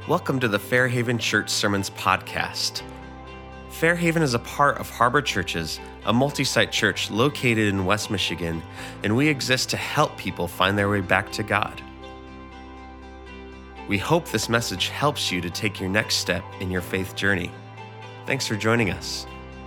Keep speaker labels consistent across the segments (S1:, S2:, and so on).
S1: Welcome to the Fairhaven Church Sermons podcast. Fairhaven is a part of Harbor Churches, a multi-site church located in West Michigan, and we exist to help people find their way back to God. We hope this message helps you to take your next step in your faith journey. Thanks for joining us.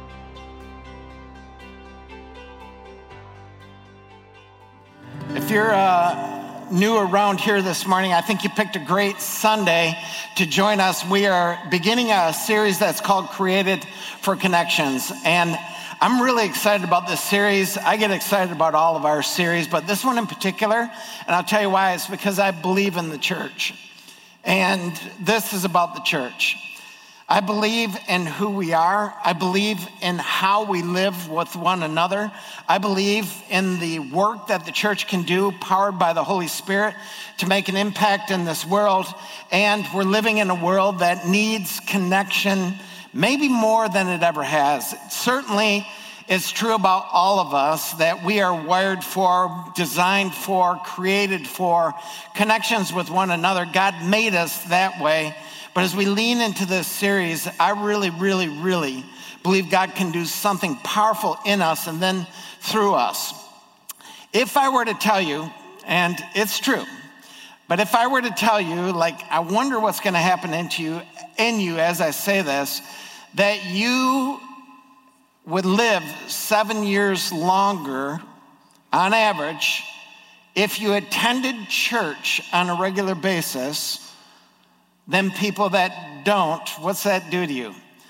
S2: If you're new around here this morning, I think you picked a great Sunday to join us. We are beginning a series that's called Created for Connections. And I'm really excited about this series. I get excited about all of our series, but this one in particular, and I'll tell you why, it's because I believe in the church. And this is about the church. I believe in who we are. I believe in how we live with one another. I believe in the work that the church can do, powered by the Holy Spirit, to make an impact in this world. And we're living in a world that needs connection, maybe more than it ever has. Certainly, it's true about all of us that we are wired for, designed for, created for connections with one another. God made us that way. But as we lean into this series, I really believe God can do something powerful in us and then through us. If I were to tell you, and it's true, but if I were to tell you, I wonder what's going to happen in you as I say this, that you would live 7 years longer on average if you attended church on a regular basis than people that don't. What's that do to you?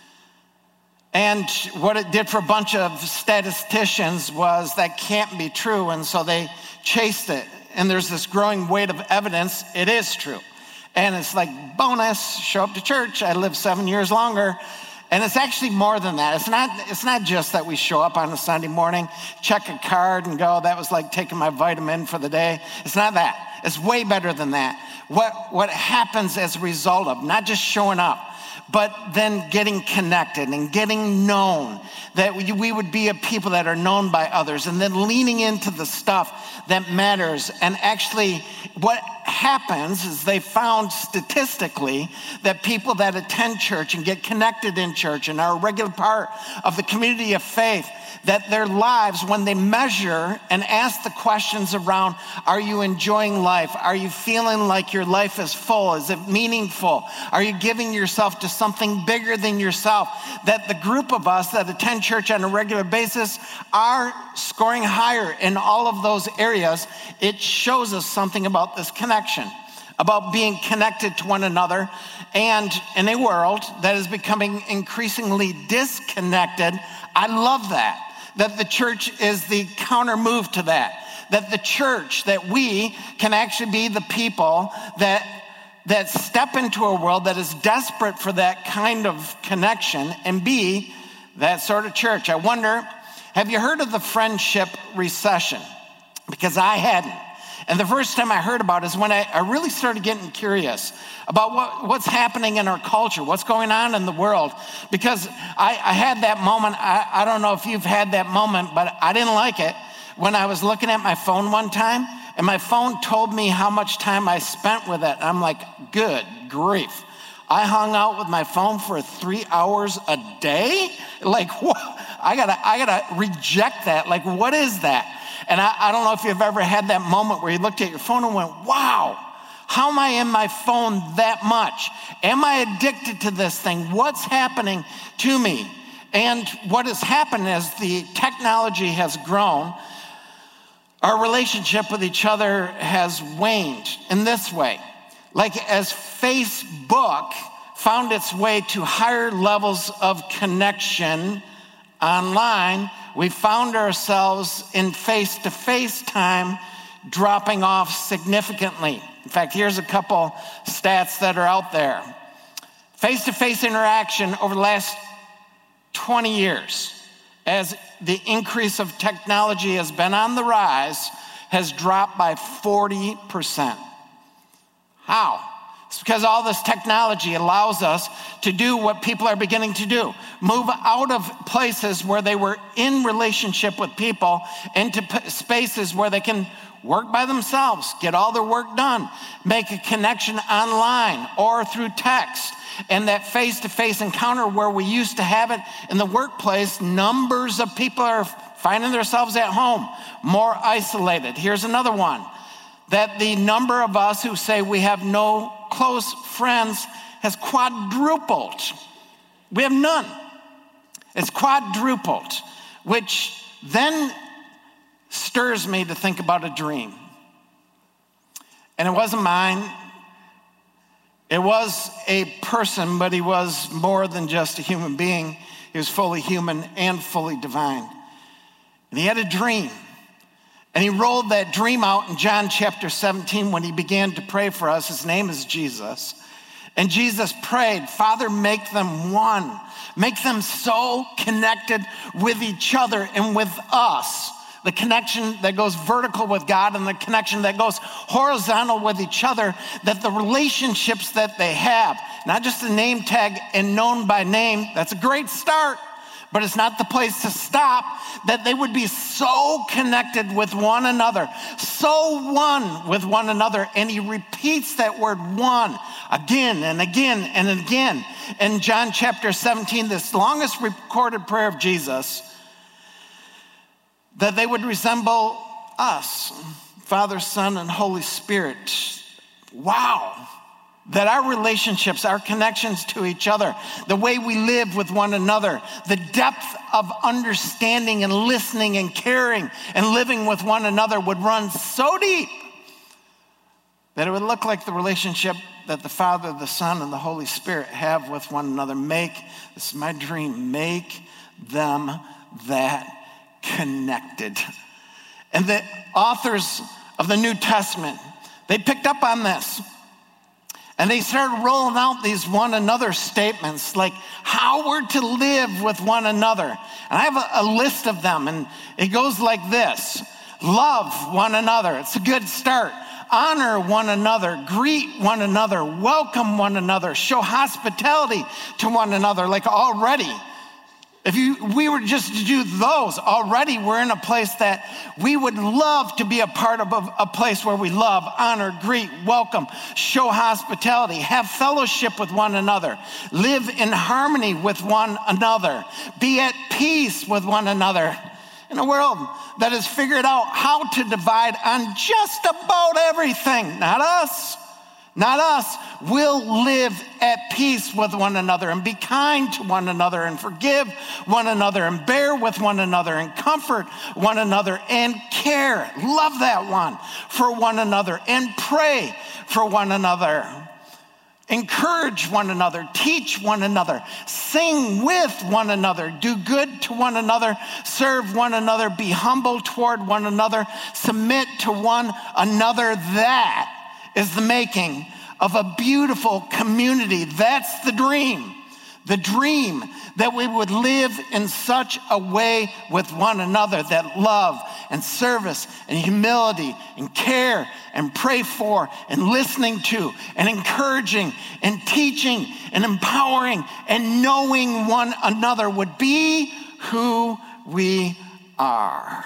S2: And what it did for a bunch of statisticians was that can't be true, and so they chased it. And there's this growing weight of evidence it is true. And it's like, bonus, show up to church, I live 7 years longer. And it's actually more than that. It's not just that we show up on a Sunday morning, check a card and go, that was like taking my vitamin for the day. It's not that. It's way better than that. What happens as a result of not just showing up, but then getting connected and getting known, that we would be a people that are known by others, and then leaning into the stuff that matters. And actually what happens is they found statistically that people that attend church and get connected in church and are a regular part of the community of faith, that their lives, when they measure and ask the questions around, are you enjoying life? Are you feeling like your life is full? Is it meaningful? Are you giving yourself to something bigger than yourself? That the group of us that attend church on a regular basis are scoring higher in all of those areas. It shows us something about this connection, about being connected to one another. And in a world that is becoming increasingly disconnected, I love that the church is the counter move to that the church, that we can actually be the people that step into a world that is desperate for that kind of connection and be that sort of church. I wonder, have you heard of the friendship recession? Because I hadn't. And the first time I heard about it is when I really started getting curious about what's happening in our culture, what's going on in the world. Because I had that moment, I don't know if you've had that moment, but I didn't like it when I was looking at my phone one time, and my phone told me how much time I spent with it. I'm like, good grief. I hung out with my phone for 3 hours a day? Like, what? I gotta reject that. Like, what is that? And I don't know if you've ever had that moment where you looked at your phone and went, wow, how am I in my phone that much? Am I addicted to this thing? What's happening to me? And what has happened as the technology has grown, our relationship with each other has waned in this way. Like as Facebook found its way to higher levels of connection online, we found ourselves in face-to-face time dropping off significantly. In fact, here's a couple stats that are out there. Face-to-face interaction over the last 20 years, as the increase of technology has been on the rise, has dropped by 40%. How? It's because all this technology allows us to do what people are beginning to do. Move out of places where they were in relationship with people into spaces where they can work by themselves, get all their work done, make a connection online or through text. And that face-to-face encounter where we used to have it in the workplace, numbers of people are finding themselves at home, more isolated. Here's another one, that the number of us who say we have no close friends has quadrupled. We have none. It's quadrupled, which then stirs me to think about a dream. And it wasn't mine. It was a person, but he was more than just a human being. He was fully human and fully divine. And he had a dream. And he rolled that dream out in John chapter 17 when he began to pray for us. His name is Jesus. And Jesus prayed, Father, make them one. Make them so connected with each other and with us. The connection that goes vertical with God and the connection that goes horizontal with each other, that the relationships that they have, not just a name tag and known by name, that's a great start, but it's not the place to stop, that they would be so connected with one another, so one with one another. And he repeats that word one again and again and again. In John chapter 17, this longest recorded prayer of Jesus, that they would resemble us, Father, Son, and Holy Spirit. Wow. That our relationships, our connections to each other, the way we live with one another, the depth of understanding and listening and caring and living with one another would run so deep that it would look like the relationship that the Father, the Son, and the Holy Spirit have with one another. This is my dream, make them that connected. And the authors of the New Testament, they picked up on this. And they started rolling out these one another statements, like how we're to live with one another. And I have a list of them, and it goes like this. Love one another. It's a good start. Honor one another. Greet one another. Welcome one another. Show hospitality to one another. Like already, if we were just to do those, already we're in a place that we would love to be a part of a place where we love, honor, greet, welcome, show hospitality, have fellowship with one another, live in harmony with one another, be at peace with one another. In a world that has figured out how to divide on just about everything, not us, we'll live at peace with one another and be kind to one another and forgive one another and bear with one another and comfort one another and care, love that one, for one another and pray for one another. Encourage one another, teach one another, sing with one another, do good to one another, serve one another, be humble toward one another, submit to one another. That is the making of a beautiful community. That's the dream that we would live in such a way with one another that love and service and humility and care and pray for and listening to and encouraging and teaching and empowering and knowing one another would be who we are.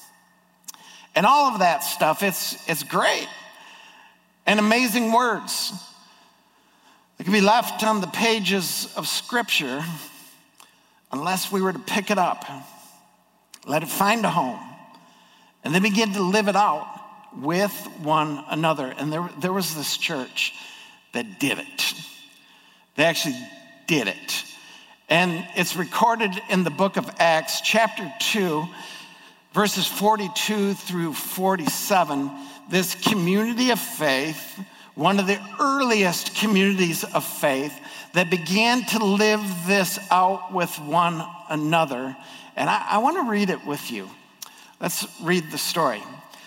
S2: And all of that stuff, it's great and amazing words. They can be left on the pages of Scripture unless we were to pick it up, let it find a home, and then begin to live it out with one another. And there was this church that did it. They actually did it. And it's recorded in the book of Acts, chapter 2, verses 42 through 47. This community of faith, one of the earliest communities of faith that began to live this out with one another. And I want to read it with you. Let's read the story.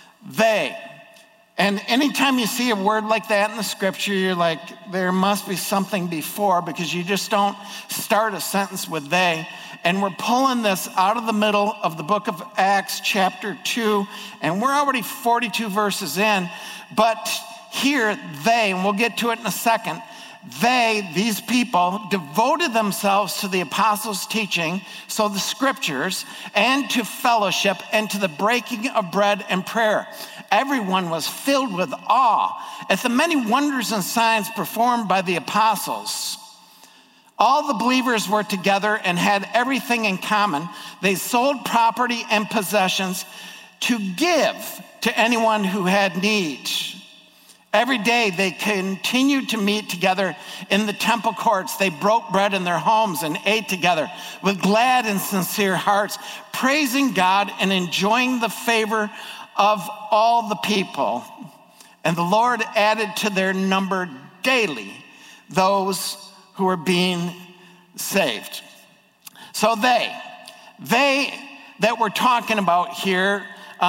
S2: And anytime you see a word like that in the scripture, you're like, there must be something before, because you just don't start a sentence with they. And we're pulling this out of the middle of the book of Acts, chapter 2, and we're already 42 verses in. But here, and we'll get to it in a second, these people, devoted themselves to the apostles' teaching, so the scriptures, and to fellowship, and to the breaking of bread and prayer. everyone was filled with awe at the many wonders and signs performed by the apostles. All the believers were together and had everything in common. They sold property and possessions to give to anyone who had need. Every day they continued to meet together in the temple courts. They broke bread in their homes and ate together with glad and sincere hearts, praising God and enjoying the favor of all the people. And the Lord added to their number daily those who were being saved. So they that we're talking about here,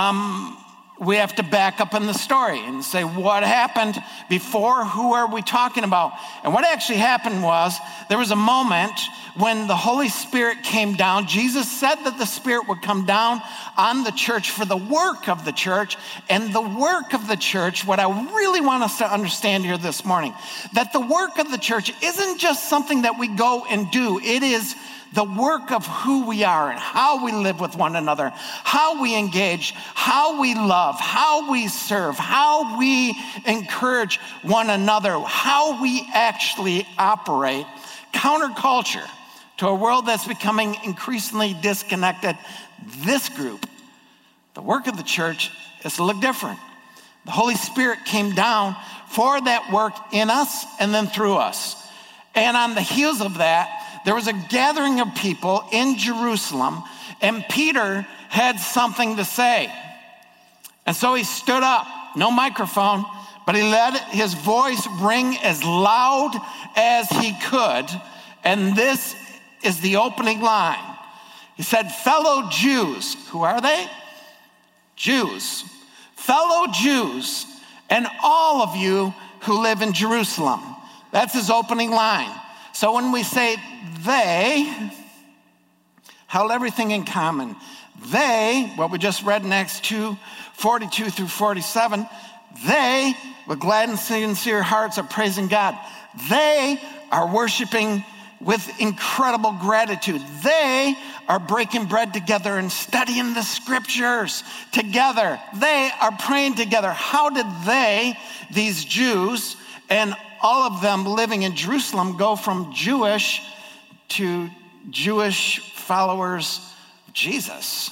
S2: we have to back up in the story and say, what happened before? Who are we talking about? And what actually happened was there was a moment when the Holy Spirit came down. Jesus said that the Spirit would come down on the church for the work of the church. And the work of the church, what I really want us to understand here this morning, that the work of the church isn't just something that we go and do. It is the work of who we are and how we live with one another, how we engage, how we love, how we serve, how we encourage one another, how we actually operate counterculture to a world that's becoming increasingly disconnected. This group, the work of the church, is to look different. The Holy Spirit came down for that work in us and then through us. And on the heels of that, there was a gathering of people in Jerusalem, and Peter had something to say. And so he stood up, no microphone, but he let his voice ring as loud as he could. And this is the opening line. He said, "Fellow Jews," who are they? Jews. "Fellow Jews, and all of you who live in Jerusalem." That's his opening line. So when we say they held everything in common, they, what we just read in Acts 2:42 through 47, they, with glad and sincere hearts, are praising God. They are worshiping with incredible gratitude. They are breaking bread together and studying the scriptures together. They are praying together. How did they, these Jews, and all of them living in Jerusalem, go from Jewish to Jewish followers of Jesus?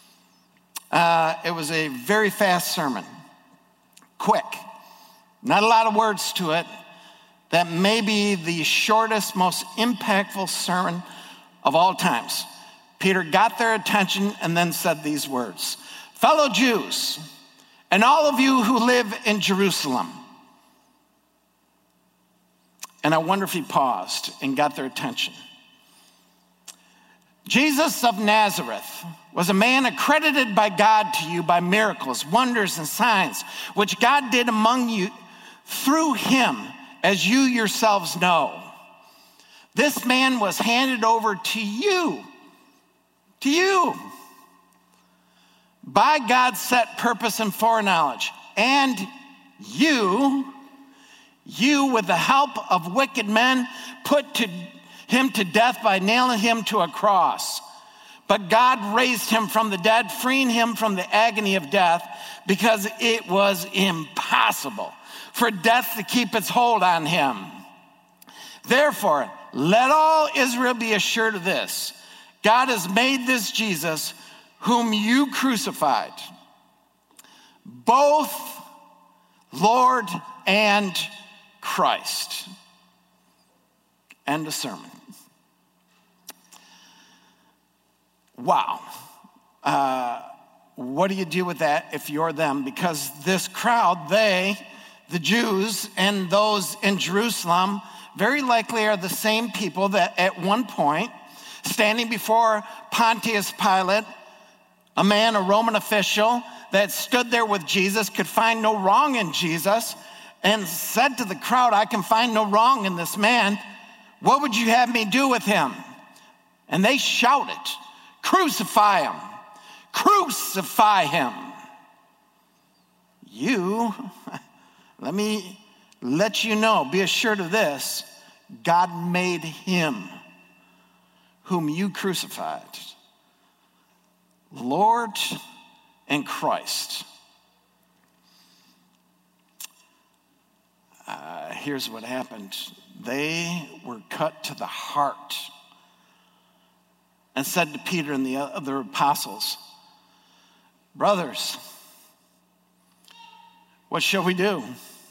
S2: It was a very fast sermon, quick, not a lot of words to it. That may be the shortest, most impactful sermon of all times. Peter got their attention and then said these words: "Fellow Jews, and all of you who live in Jerusalem." And I wonder if he paused and got their attention. "Jesus of Nazareth was a man accredited by God to you by miracles, wonders, and signs, which God did among you through him, as you yourselves know. This man was handed over to you, by God's set purpose and foreknowledge. And you with the help of wicked men, put him to death by nailing him to a cross. But God raised him from the dead, freeing him from the agony of death, because it was impossible for death to keep its hold on him. Therefore, let all Israel be assured of this: God has made this Jesus, whom you crucified, both Lord and Christ." End of sermon. Wow. What do you do with that if you're them? Because this crowd, they, the Jews and those in Jerusalem, very likely are the same people that at one point, standing before Pontius Pilate, a man, a Roman official that stood there with Jesus, could find no wrong in Jesus, and said to the crowd, "I can find no wrong in this man. What would you have me do with him?" And they shouted, "Crucify him! Crucify him!" Let me let you know, be assured of this: God made him whom you crucified Lord and Christ. here's what happened. They were cut to the heart and said to Peter and the other apostles, brothers, what shall we do?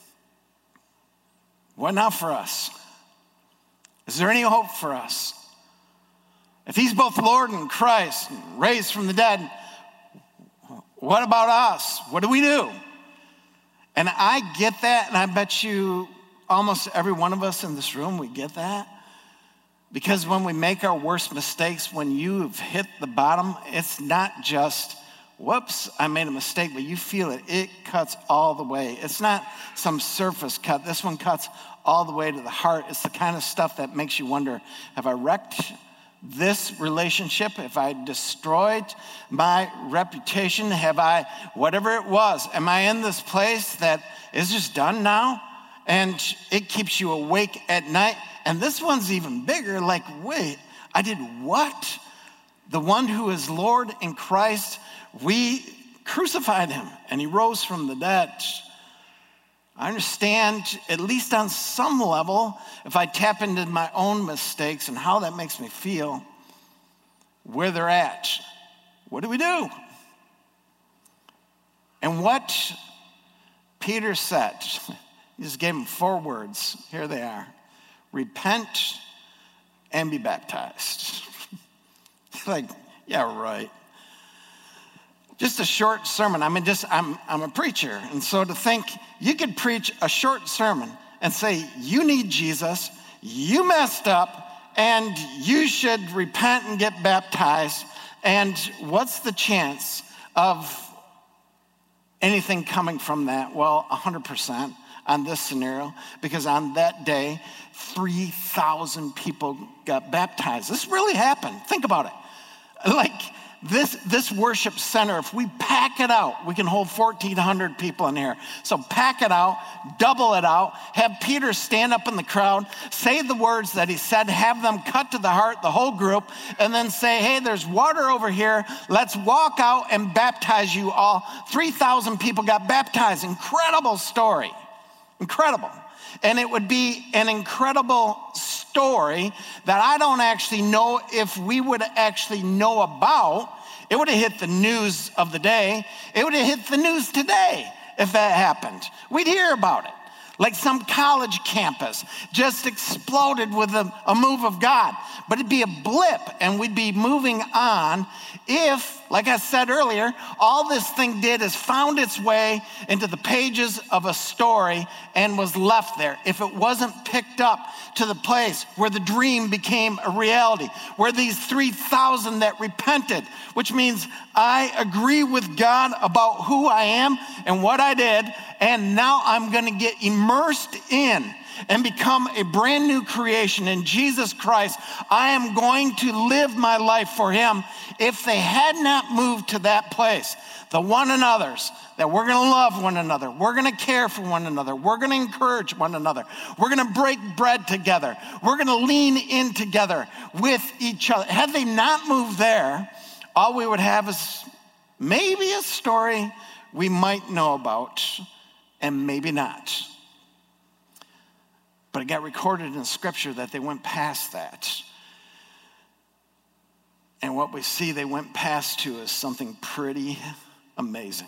S2: What now for us? Is there any hope for us? If he's both Lord and Christ, and raised from the dead, what about us? What do we do? And I get that, and I bet you almost every one of us in this room, we get that. Because when we make our worst mistakes, when you've hit the bottom, it's not just, whoops, I made a mistake, but you feel it. It cuts all the way. It's not some surface cut. This one cuts all the way to the heart. It's the kind of stuff that makes you wonder, have I wrecked this relationship? Have I destroyed my reputation? Have I, whatever it was, am I in this place that is just done now? And it keeps you awake at night. And this one's even bigger, like, wait, I did what? The one who is Lord in Christ, we crucified him and he rose from the dead. I understand, at least on some level, if I tap into my own mistakes and how that makes me feel, where they're at. What do we do? And what Peter said, he just gave them 4 words. Here they are. Repent and be baptized. Like, yeah, right. Just a short sermon. I mean, I'm a preacher. And so to think you could preach a short sermon and say, you need Jesus, you messed up, and you should repent and get baptized. And what's the chance of anything coming from that? Well, 100% on this scenario, because on that day, 3,000 people got baptized. This really happened. Think about it. Like, this worship center, if we pack it out, we can hold 1,400 people in here. So pack it out, double it out, have Peter stand up in the crowd, say the words that he said, have them cut to the heart, the whole group, and then say, hey, there's water over here. Let's walk out and baptize you all. 3,000 people got baptized. Incredible story. Incredible. And it would be an incredible story that I don't actually know if we would actually know about. It would have hit the news of the day. It would have hit the news today if that happened. We'd hear about it. Like some college campus just exploded with a move of God. But it'd be a blip and we'd be moving on if, like I said earlier, all this thing did is found its way into the pages of a story and was left there. If it wasn't picked up to the place where the dream became a reality, where these 3,000 that repented, which means I agree with God about who I am and what I did, and now I'm going to get immersed in and become a brand new creation in Jesus Christ. I am going to live my life for him. If they had not moved to that place, the one another's, that we're going to love one another, we're going to care for one another, we're going to encourage one another, we're going to break bread together, we're going to lean in together with each other. Had they not moved there, all we would have is maybe a story we might know about and maybe not. But it got recorded in Scripture that they went past that. And what we see they went past to is something pretty amazing.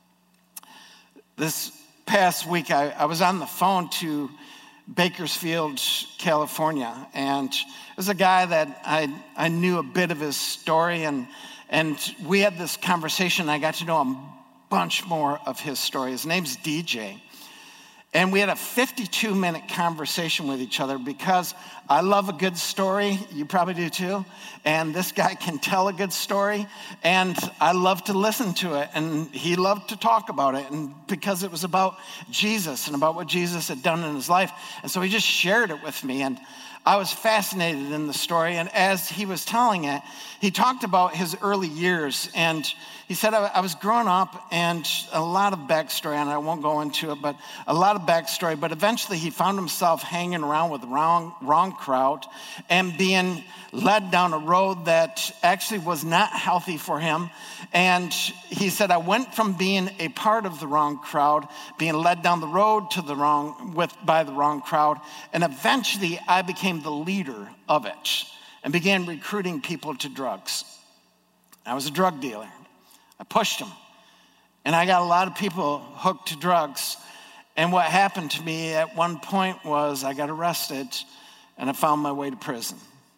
S2: This past week, I was on the phone to Bakersfield, California, and there's a guy that I knew a bit of his story, and we had this conversation. I got to know a bunch more of his story. His name's DJ. And we had a 52-minute conversation with each other because I love a good story. You probably do too. And this guy can tell a good story. And I love to listen to it. And he loved to talk about it. And because it was about Jesus and about what Jesus had done in his life. And so he just shared it with me. And I was fascinated in the story. And as he was telling it, he talked about his early years. And he said, I was growing up, and a lot of backstory, and I won't go into it, but a lot of backstory, but eventually he found himself hanging around with the wrong crowd and being led down a road that actually was not healthy for him. And he said, I went from being a part of the wrong crowd, being led down the road to by the wrong crowd, and eventually I became the leader of it and began recruiting people to drugs. I was a drug dealer. I pushed them. And I got a lot of people hooked to drugs. And what happened to me at one point was I got arrested and I found my way to prison.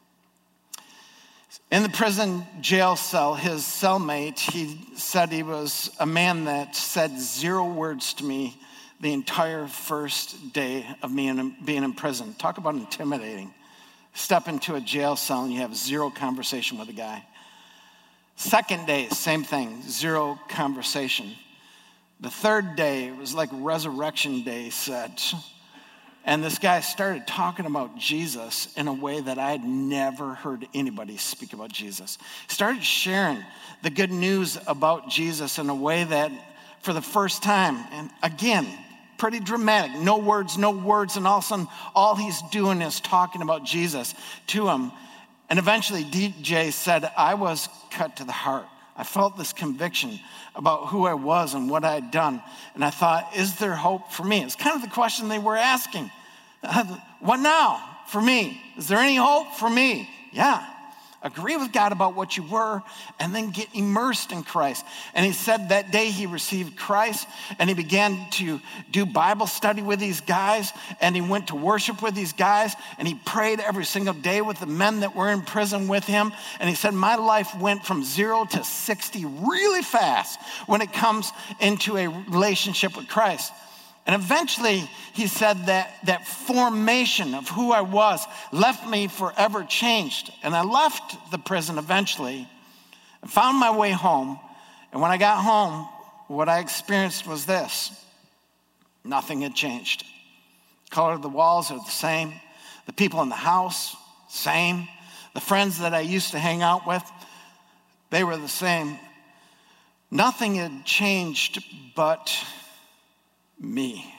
S2: In the prison jail cell, his cellmate, he said he was a man that said 0 words to me the entire first day of me being in prison. Talk about intimidating. Step into a jail cell and you have 0 conversation with a guy. Second day, same thing, 0 conversation. The third day, it was like Resurrection Day said. And this guy started talking about Jesus in a way that I had never heard anybody speak about Jesus. Started sharing the good news about Jesus in a way that for the first time, and again, pretty dramatic, no words, and all of a sudden, all he's doing is talking about Jesus to him. And eventually DJ said, I was cut to the heart. I felt this conviction about who I was and what I had done. And I thought, is there hope for me? It's kind of the question they were asking. What now for me? Is there any hope for me? Yeah. Agree with God about what you were and then get immersed in Christ. And he said that day he received Christ and he began to do Bible study with these guys and he went to worship with these guys and he prayed every single day with the men that were in prison with him. And he said, my life went from 0 to 60 really fast when it comes into a relationship with Christ. And eventually, he said that formation of who I was left me forever changed. And I left the prison eventually and found my way home. And when I got home, what I experienced was this. Nothing had changed. The color of the walls are the same. The people in the house, same. The friends that I used to hang out with, they were the same. Nothing had changed but me.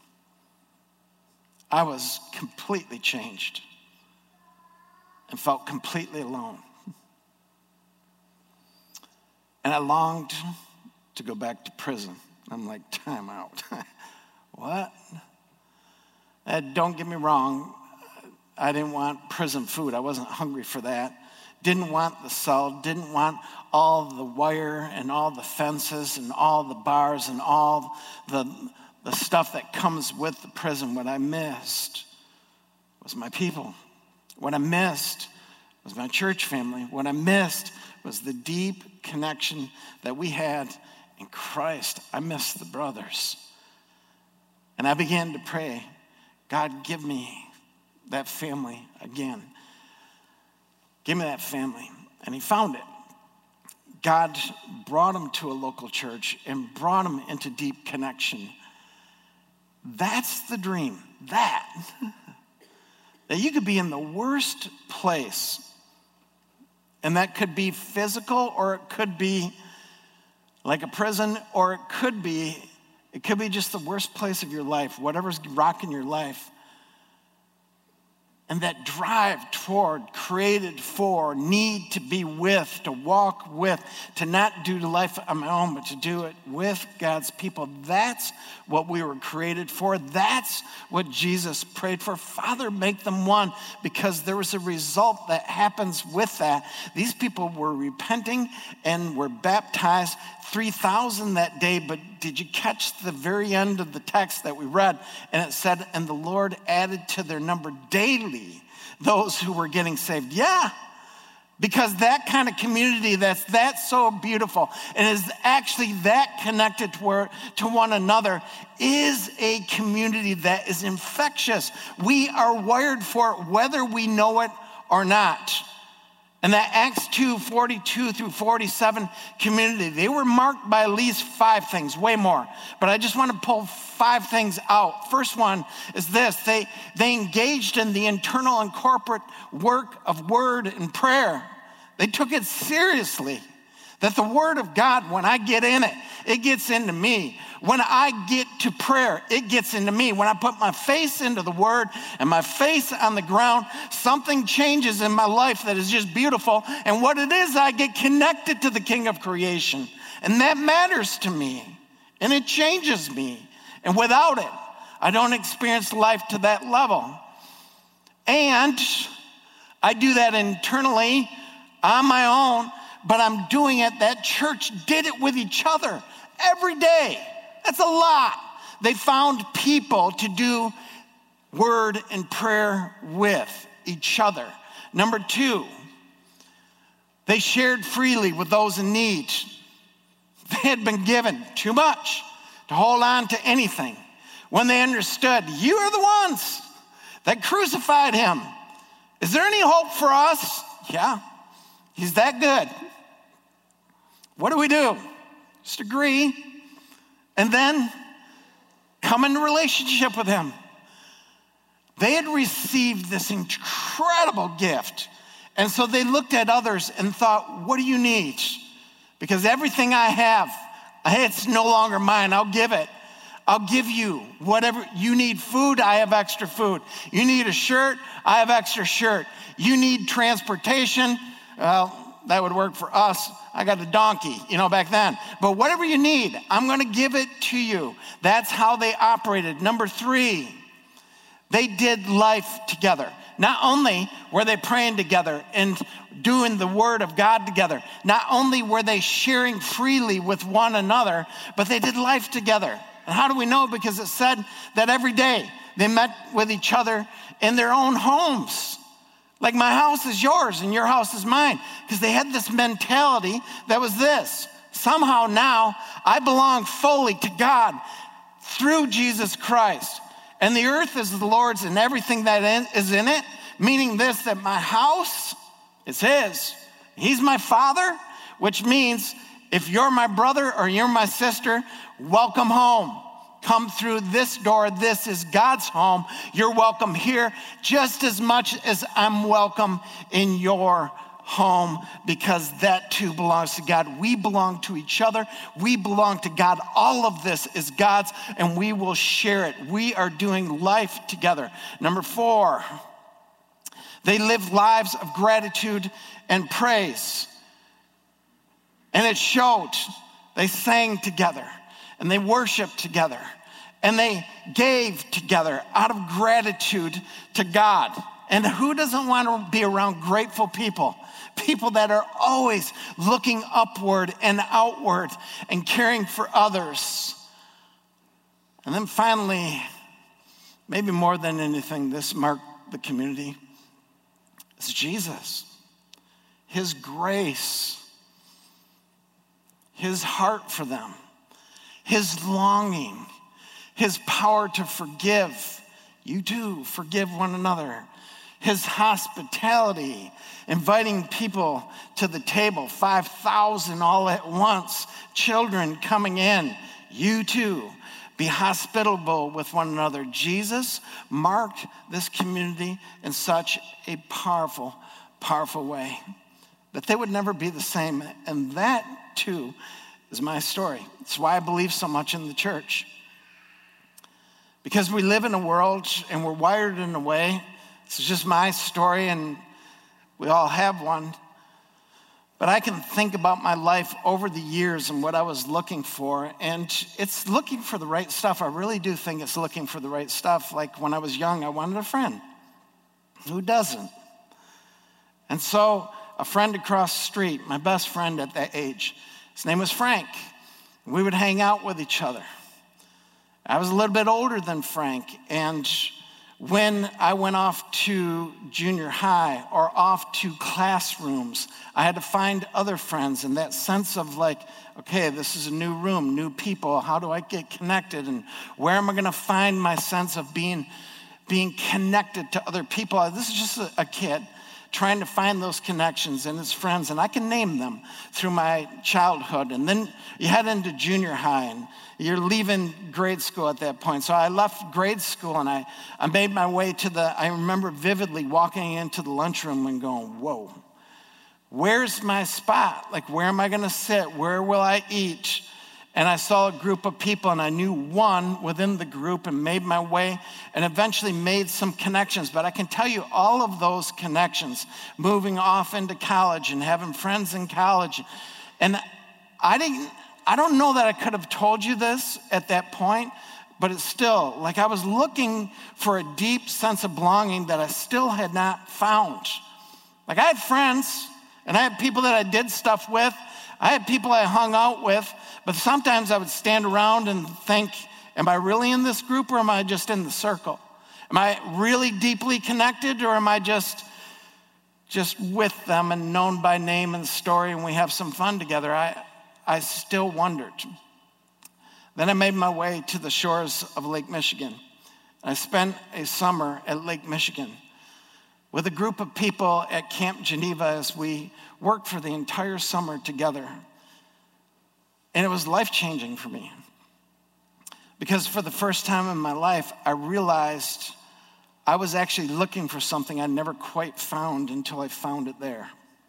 S2: I was completely changed and felt completely alone. And I longed to go back to prison. I'm like, time out. What? Don't get me wrong. I didn't want prison food. I wasn't hungry for that. Didn't want the cell, didn't want all the wire and all the fences and all the bars and all the stuff that comes with the prison. What I missed was my people. What I missed was my church family. What I missed was the deep connection that we had in Christ. I missed the brothers. And I began to pray, God, give me that family again. Give me that family. And he found it. God brought him to a local church and brought him into deep connection. That's the dream. That you could be in the worst place. And that could be physical, or it could be like a prison, or it could be just the worst place of your life, whatever's rocking your life. And that drive toward, created for, need to be with, to walk with, to not do life on my own, but to do it with God's people. That's what we were created for. That's what Jesus prayed for. Father, make them one, because there was a result that happens with that. These people were repenting and were baptized, 3,000 that day, but did you catch the very end of the text that we read? And it said, and the Lord added to their number daily those who were getting saved. Yeah, because that kind of community that's so beautiful and is actually that connected to one another is a community that is infectious. We are wired for it whether we know it or not. And that Acts 2:42 through 47 community, they were marked by at least 5 things, way more. But I just want to pull 5 things out. First one is this. They engaged in the internal and corporate work of word and prayer. They took it seriously. That the Word of God, when I get in it, it gets into me. When I get to prayer, it gets into me. When I put my face into the Word and my face on the ground, something changes in my life that is just beautiful. And what it is, I get connected to the King of creation. And that matters to me. And it changes me. And without it, I don't experience life to that level. And I do that internally on my own, but I'm doing it. That church did it with each other every day. That's a lot. They found people to do word and prayer with each other. Number 2, they shared freely with those in need. They had been given too much to hold on to anything. When they understood, you are the ones that crucified him. Is there any hope for us? Yeah, he's that good. What do we do? Just agree and then come into relationship with him. They had received this incredible gift. And so they looked at others and thought, what do you need? Because everything I have, it's no longer mine. I'll give it. I'll give you whatever. You need food, I have extra food. You need a shirt, I have extra shirt. You need transportation, well, that would work for us. I got a donkey, back then. But whatever you need, I'm gonna give it to you. That's how they operated. Number 3, they did life together. Not only were they praying together and doing the word of God together, not only were they sharing freely with one another, but they did life together. And how do we know? Because it said that every day they met with each other in their own homes. Like my house is yours and your house is mine. Because they had this mentality that was this. Somehow now I belong fully to God through Jesus Christ. And the earth is the Lord's and everything that is in it. Meaning this, that my house is his. He's my father, which means if you're my brother or you're my sister, welcome home. Come through this door. This is God's home. You're welcome here just as much as I'm welcome in your home, because that too belongs to God. We belong to each other. We belong to God. All of this is God's, and we will share it. We are doing life together. Number 4, they lived lives of gratitude and praise. And it showed. They sang together, and they worshiped together, and they gave together out of gratitude to God. And who doesn't want to be around grateful people? People that are always looking upward and outward and caring for others. And then finally, maybe more than anything, this marked the community. It's Jesus. His grace. His heart for them. His longing. His power to forgive. You too, forgive one another. His hospitality, inviting people to the table, 5,000 all at once, children coming in. You too, be hospitable with one another. Jesus marked this community in such a powerful, powerful way that they would never be the same. And that too is my story. It's why I believe so much in the church. Because we live in a world and we're wired in a way. It's just my story, and we all have one. But I can think about my life over the years and what I was looking for, and it's looking for the right stuff. I really do think it's looking for the right stuff. Like when I was young, I wanted a friend. Who doesn't? And so a friend across the street, my best friend at that age, his name was Frank. We would hang out with each other. I was a little bit older than Frank, and when I went off to junior high or off to classrooms, I had to find other friends, and that sense of like, okay, this is a new room, new people. How do I get connected? And where am I going to find my sense of being connected to other people? This is just a kid trying to find those connections and his friends, and I can name them through my childhood. And then you head into junior high, and you're leaving grade school at that point. So I left grade school, and I made my way I remember vividly walking into the lunchroom and going, whoa, where's my spot? Like, where am I gonna sit? Where will I eat? And I saw a group of people, and I knew one within the group and made my way and eventually made some connections. But I can tell you all of those connections, moving off into college and having friends in college. And I don't know that I could have told you this at that point, but it's still, like, I was looking for a deep sense of belonging that I still had not found. Like, I had friends, and I had people that I did stuff with. I had people I hung out with, but sometimes I would stand around and think, am I really in this group, or am I just in the circle? Am I really deeply connected, or am I just with them and known by name and story, and we have some fun together? I still wondered. Then I made my way to the shores of Lake Michigan. I spent a summer at Lake Michigan with a group of people at Camp Geneva as we worked for the entire summer together. And it was life-changing for me, because for the first time in my life, I realized I was actually looking for something I never quite found until I found it there.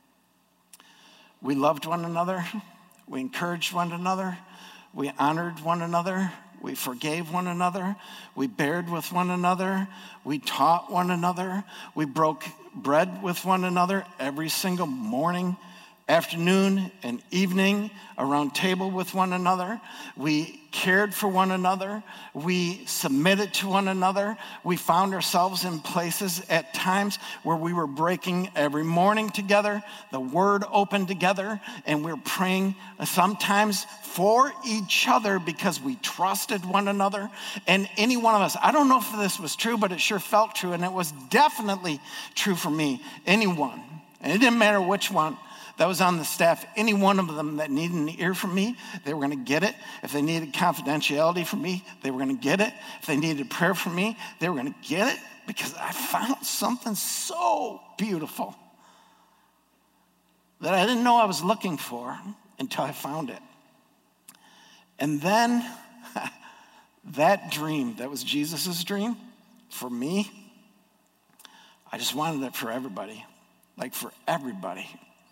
S2: We loved one another. We encouraged one another. We honored one another. We forgave one another. We bared with one another. We taught one another. We broke bread with one another every single morning, afternoon, and evening, around table with one another. We cared for one another. We submitted to one another. We found ourselves in places at times where we were breaking every morning together, the word open together, and we were praying sometimes for each other because we trusted one another. And any one of us, I don't know if this was true, but it sure felt true, and it was definitely true for me. Anyone, and it didn't matter which one that was on the staff, any one of them that needed an ear from me, they were gonna get it. If they needed confidentiality from me, they were gonna get it. If they needed prayer from me, they were gonna get it, because I found something so beautiful that I didn't know I was looking for until I found it. And then that dream, that was Jesus's dream for me, I just wanted it for everybody, like for everybody.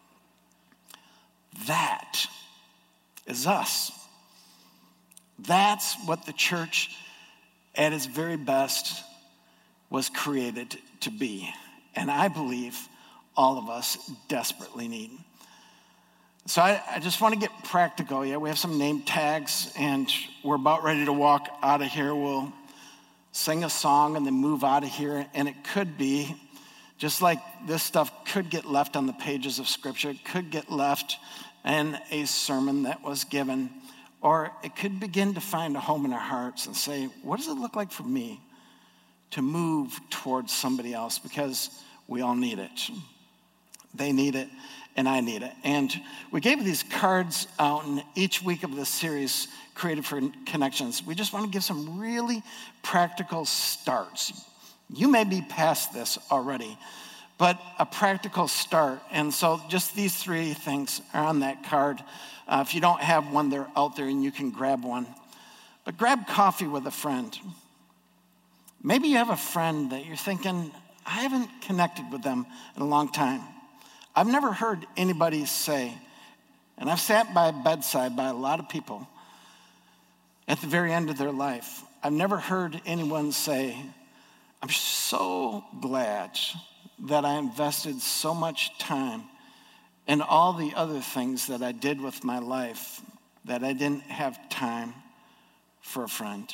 S2: That is us. That's what the church at its very best was created to be. And I believe all of us desperately need. So I just want to get practical. Yeah, we have some name tags, and we're about ready to walk out of here. We'll sing a song and then move out of here. And it could be, just like this stuff could get left on the pages of Scripture, it could get left in a sermon that was given, or it could begin to find a home in our hearts and say, what does it look like for me to move towards somebody else? Because we all need it. They need it, and I need it. And we gave these cards out in each week of this series, Created for Connections. We just want to give some really practical starts. You may be past this already, but a practical start. And so just these three things are on that card. If you don't have one, they're out there and you can grab one. But grab coffee with a friend. Maybe you have a friend that you're thinking, I haven't connected with them in a long time. I've never heard anybody say, and I've sat by a bedside by a lot of people at the very end of their life. I've never heard anyone say, I'm so glad that I invested so much time in all the other things that I did with my life that I didn't have time for a friend.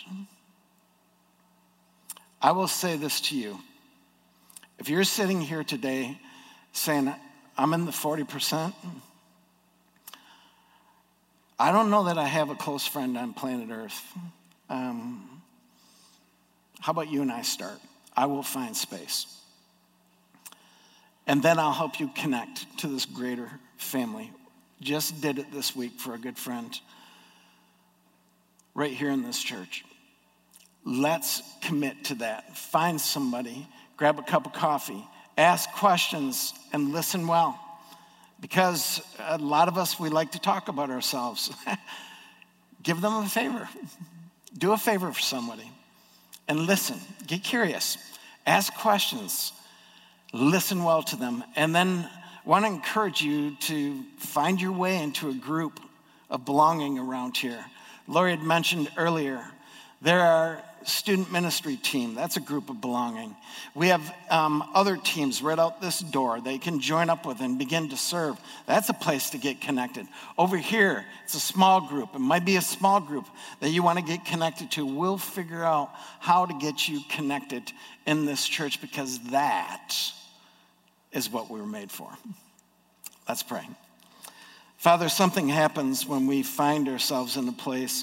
S2: I will say this to you. If you're sitting here today saying, I'm in the 40%, I don't know that I have a close friend on planet Earth. How about you and I start? I will find space. And then I'll help you connect to this greater family. Just did it this week for a good friend right here in this church. Let's commit to that. Find somebody, grab a cup of coffee, ask questions, and listen well. Because a lot of us, we like to talk about ourselves. Give them a favor. Do a favor for somebody. And listen. Get curious. Ask questions. Listen well to them. And then want to encourage you to find your way into a group of belonging around here. Lori had mentioned earlier, there are student ministry team. That's a group of belonging. We have other teams right out this door they can join up with and begin to serve. That's a place to get connected. Over here, it's a small group. It might be a small group that you want to get connected to. We'll figure out how to get you connected in this church because that is what we were made for. Let's pray. Father, something happens when we find ourselves in a place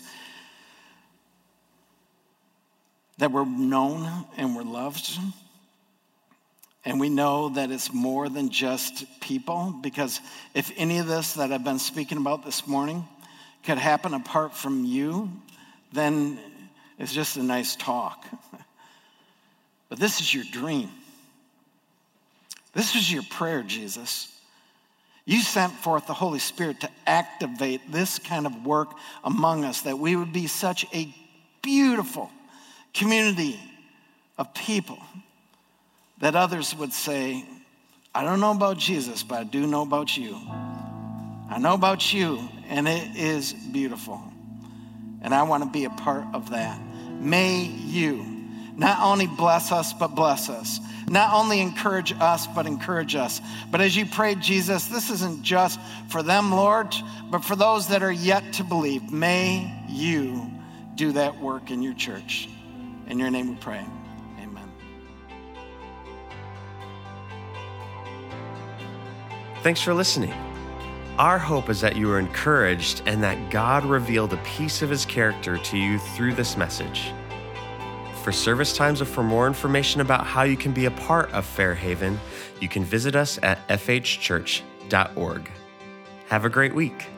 S2: that we're known and we're loved. And we know that it's more than just people, because if any of this that I've been speaking about this morning could happen apart from you, then it's just a nice talk. But this is your dream. This was your prayer, Jesus. You sent forth the Holy Spirit to activate this kind of work among us, that we would be such a beautiful community of people that others would say, I don't know about Jesus, but I do know about you. I know about you, and it is beautiful. And I want to be a part of that. May you not only bless us, but bless us. Not only encourage us, but encourage us. But as you prayed, Jesus, this isn't just for them, Lord, but for those that are yet to believe. May you do that work in your church. In your name we pray. Amen.
S1: Thanks for listening. Our hope is that you were encouraged and that God revealed a piece of his character to you through this message. For service times or for more information about how you can be a part of Fairhaven, you can visit us at fhchurch.org. Have a great week.